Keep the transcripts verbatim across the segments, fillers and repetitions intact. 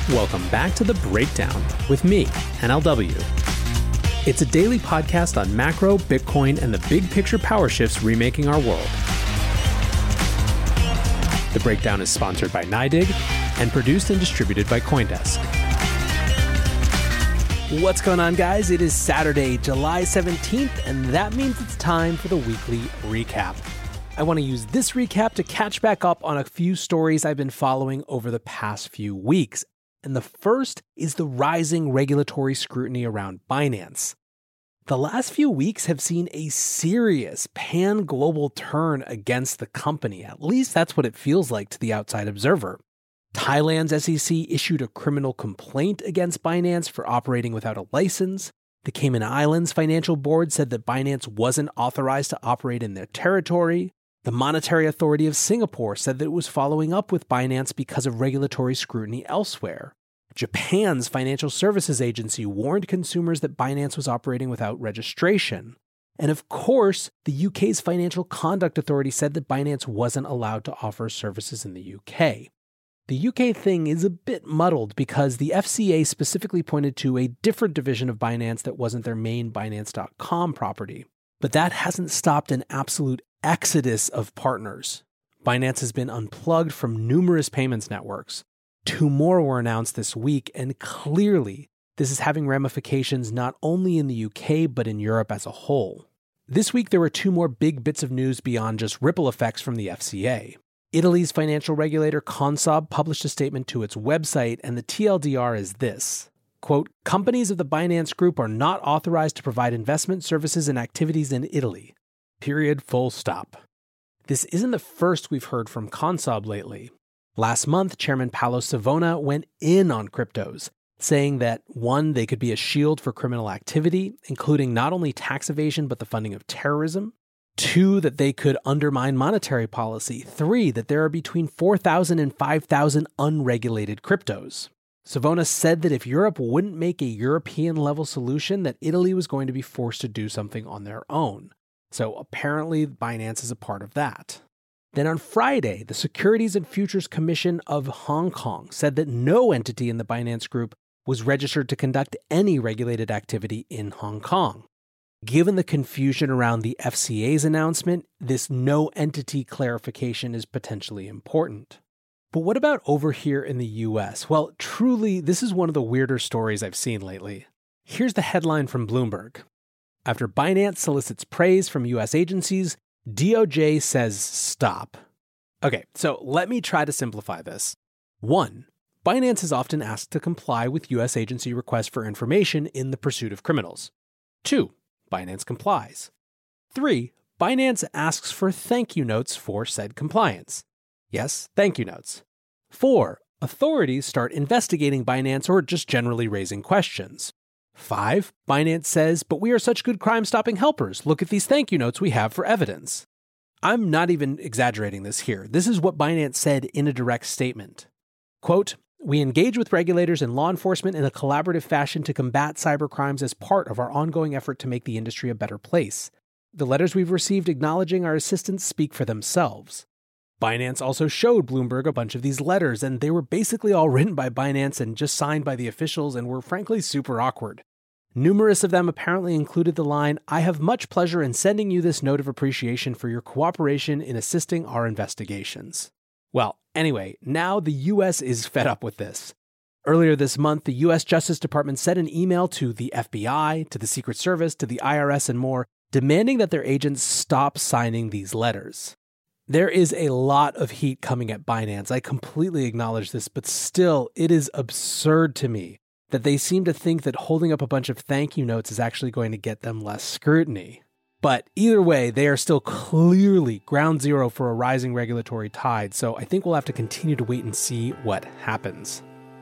Welcome back to The Breakdown with me, N L W. It's a daily podcast on macro, Bitcoin, and the big picture power shifts remaking our world. The Breakdown is sponsored by NYDIG and produced and distributed by CoinDesk. What's going on, guys? It is Saturday, July seventeenth, and that means it's time for the weekly recap. I want to use this recap to catch back up on a few stories I've been following over the past few weeks. And the first is the rising regulatory scrutiny around Binance. The last few weeks have seen a serious pan-global turn against the company. At least that's what it feels like to the outside observer. Thailand's S E C issued a criminal complaint against Binance for operating without a license. The Cayman Islands Financial Board said that Binance wasn't authorized to operate in their territory. The Monetary Authority of Singapore said that it was following up with Binance because of regulatory scrutiny elsewhere. Japan's Financial Services Agency warned consumers that Binance was operating without registration. And of course, the U K's Financial Conduct Authority said that Binance wasn't allowed to offer services in the U K. The U K thing is a bit muddled because the F C A specifically pointed to a different division of Binance that wasn't their main Binance dot com property. But that hasn't stopped an absolute exodus of partners. Binance has been unplugged from numerous payments networks. Two more were announced this week, and clearly, this is having ramifications not only in the U K, but in Europe as a whole. This week, there were two more big bits of news beyond just ripple effects from the F C A. Italy's financial regulator Consob published a statement to its website, and the T L D R is this. Quote, companies of the Binance Group are not authorized to provide investment services and activities in Italy. Period, full stop. This isn't the first we've heard from Consob lately. Last month, Chairman Paolo Savona went in on cryptos, saying that one, they could be a shield for criminal activity, including not only tax evasion, but the funding of terrorism. Two, that they could undermine monetary policy. Three, that there are between four thousand and five thousand unregulated cryptos. Savona said that if Europe wouldn't make a European-level solution, that Italy was going to be forced to do something on their own. So apparently, Binance is a part of that. Then on Friday, the Securities and Futures Commission of Hong Kong said that no entity in the Binance Group was registered to conduct any regulated activity in Hong Kong. Given the confusion around the F C A's announcement, this no entity clarification is potentially important. But what about over here in the U S? Well, truly, this is one of the weirder stories I've seen lately. Here's the headline from Bloomberg. After Binance solicits praise from U S agencies, D O J says stop. Okay, so let me try to simplify this. One, Binance is often asked to comply with U S agency requests for information in the pursuit of criminals. Two, Binance complies. Three, Binance asks for thank you notes for said compliance. Yes, thank you notes. Four, authorities start investigating Binance or just generally raising questions. Five, Binance says, but we are such good crime-stopping helpers. Look at these thank you notes we have for evidence. I'm not even exaggerating this here. This is what Binance said in a direct statement. Quote, we engage with regulators and law enforcement in a collaborative fashion to combat cybercrimes as part of our ongoing effort to make the industry a better place. The letters we've received acknowledging our assistance speak for themselves. Binance also showed Bloomberg a bunch of these letters, and they were basically all written by Binance and just signed by the officials and were frankly super awkward. Numerous of them apparently included the line, I have much pleasure in sending you this note of appreciation for your cooperation in assisting our investigations. Well, anyway, now the U S is fed up with this. Earlier this month, the U S Justice Department sent an email to the F B I, to the Secret Service, to the I R S, and more, demanding that their agents stop signing these letters. There is a lot of heat coming at Binance. I completely acknowledge this, but still, it is absurd to me that they seem to think that holding up a bunch of thank you notes is actually going to get them less scrutiny. But either way, they are still clearly ground zero for a rising regulatory tide, so I think we'll have to continue to wait and see what happens.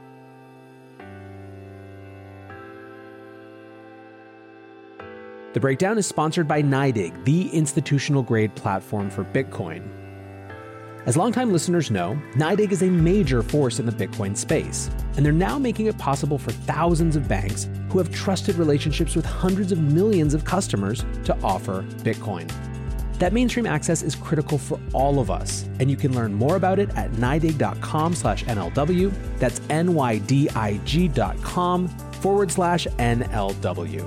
The Breakdown is sponsored by NYDIG, the institutional-grade platform for Bitcoin. As longtime listeners know, NYDIG is a major force in the Bitcoin space, and they're now making it possible for thousands of banks who have trusted relationships with hundreds of millions of customers to offer Bitcoin. That mainstream access is critical for all of us, and you can learn more about it at nydig.com slash NLW. That's N-Y-D-I-G dot com forward slash N-L-W.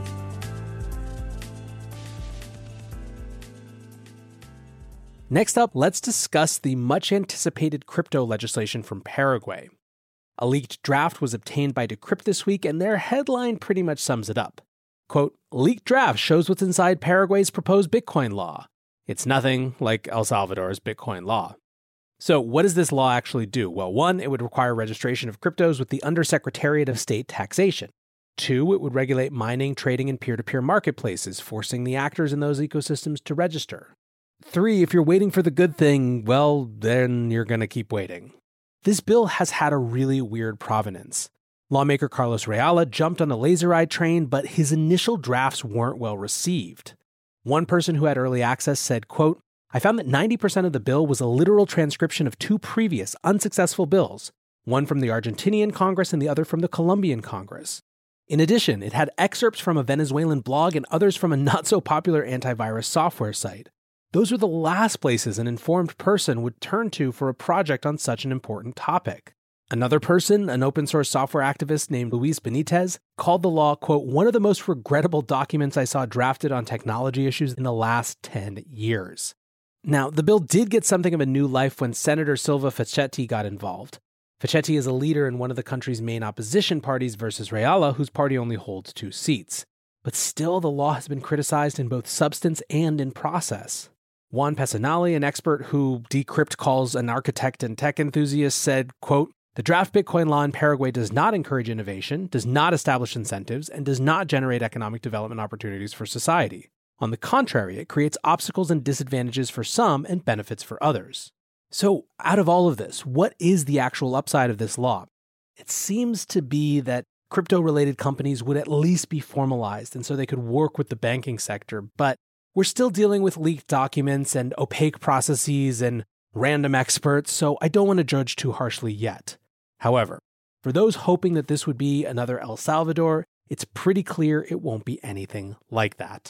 Next up, let's discuss the much-anticipated crypto legislation from Paraguay. A leaked draft was obtained by Decrypt this week, and their headline pretty much sums it up. Quote, leaked draft shows what's inside Paraguay's proposed Bitcoin law. It's nothing like El Salvador's Bitcoin law. So what does this law actually do? Well, one, it would require registration of cryptos with the Undersecretariat of State Taxation. Two, it would regulate mining, trading, and peer-to-peer marketplaces, forcing the actors in those ecosystems to register. Three, if you're waiting for the good thing, well, then you're going to keep waiting. This bill has had a really weird provenance. Lawmaker Carlos Reala jumped on the laser-eyed train, but his initial drafts weren't well received. One person who had early access said, quote, I found that ninety percent of the bill was a literal transcription of two previous unsuccessful bills, one from the Argentinian Congress and the other from the Colombian Congress. In addition, it had excerpts from a Venezuelan blog and others from a not-so-popular antivirus software site. Those were the last places an informed person would turn to for a project on such an important topic. Another person, an open-source software activist named Luis Benitez, called the law, quote, one of the most regrettable documents I saw drafted on technology issues in the last ten years. Now, the bill did get something of a new life when Senator Silva Facchetti got involved. Facchetti is a leader in one of the country's main opposition parties versus Reala, whose party only holds two seats. But still, the law has been criticized in both substance and in process. Juan Pesanali, an expert who Decrypt calls an architect and tech enthusiast, said, quote, the draft Bitcoin law in Paraguay does not encourage innovation, does not establish incentives, and does not generate economic development opportunities for society. On the contrary, it creates obstacles and disadvantages for some and benefits for others. So, out of all of this, what is the actual upside of this law? It seems to be that crypto-related companies would at least be formalized, and so they could work with the banking sector, but we're still dealing with leaked documents and opaque processes and random experts, so I don't want to judge too harshly yet. However, for those hoping that this would be another El Salvador, it's pretty clear it won't be anything like that.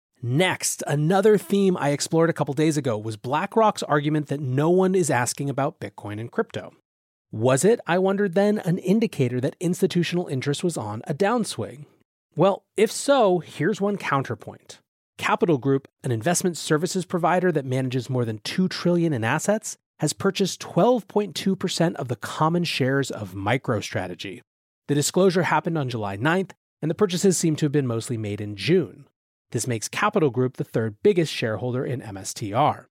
Next, another theme I explored a couple days ago was BlackRock's argument that no one is asking about Bitcoin and crypto. Was it, I wondered then, an indicator that institutional interest was on a downswing? Well, if so, here's one counterpoint. Capital Group, an investment services provider that manages more than two trillion dollars in assets, has purchased twelve point two percent of the common shares of MicroStrategy. The disclosure happened on July ninth, and the purchases seem to have been mostly made in June. This makes Capital Group the third biggest shareholder in M S T R.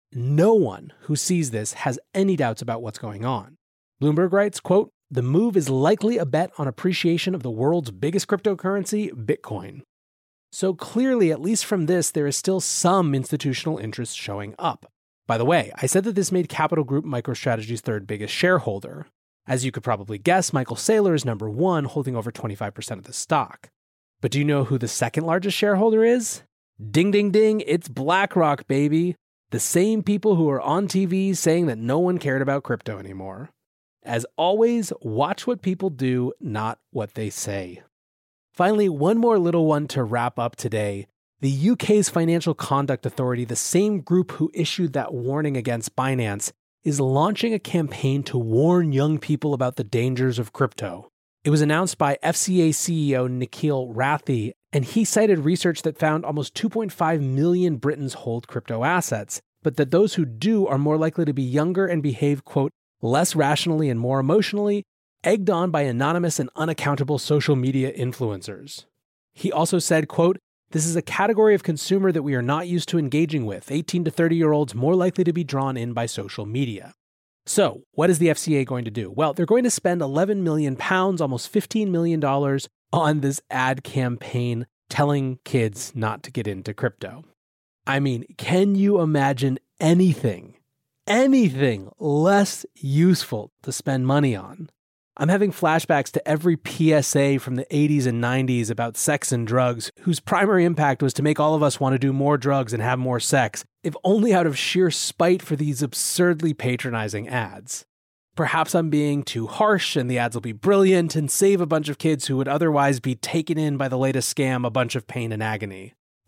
No one who sees this has any doubts about what's going on. Bloomberg writes, quote, the move is likely a bet on appreciation of the world's biggest cryptocurrency, Bitcoin. So clearly, at least from this, there is still some institutional interest showing up. By the way, I said that this made Capital Group MicroStrategy's third biggest shareholder. As you could probably guess, Michael Saylor is number one, holding over twenty-five percent of the stock. But do you know who the second largest shareholder is? Ding, ding, ding, it's BlackRock, baby. The same people who are on T V saying that no one cared about crypto anymore. As always, watch what people do, not what they say. Finally, one more little one to wrap up today. The U K's Financial Conduct Authority, the same group who issued that warning against Binance, is launching a campaign to warn young people about the dangers of crypto. It was announced by F C A C E O Nikhil Rathi, and he cited research that found almost two point five million Britons hold crypto assets, but that those who do are more likely to be younger and behave, quote, less rationally and more emotionally, egged on by anonymous and unaccountable social media influencers. He also said, quote, this is a category of consumer that we are not used to engaging with, eighteen to thirty-year-olds more likely to be drawn in by social media. So, what is the F C A going to do? Well, they're going to spend eleven million pounds, almost fifteen million dollars, on this ad campaign telling kids not to get into crypto. I mean, can you imagine anything, anything less useful to spend money on? I'm having flashbacks to every P S A from the eighties and nineties about sex and drugs, whose primary impact was to make all of us want to do more drugs and have more sex, if only out of sheer spite for these absurdly patronizing ads. Perhaps I'm being too harsh and the ads will be brilliant and save a bunch of kids who would otherwise be taken in by the latest scam a bunch of pain and agony.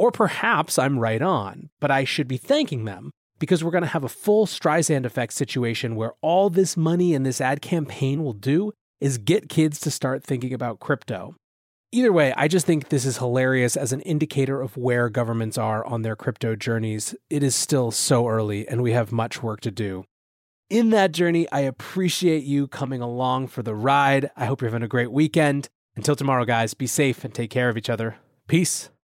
Or perhaps I'm right on, but I should be thanking them because we're going to have a full Streisand effect situation where all this money and this ad campaign will do is get kids to start thinking about crypto. Either way, I just think this is hilarious as an indicator of where governments are on their crypto journeys. It is still so early and we have much work to do. In that journey, I appreciate you coming along for the ride. I hope you're having a great weekend. Until tomorrow, guys, be safe and take care of each other. Peace.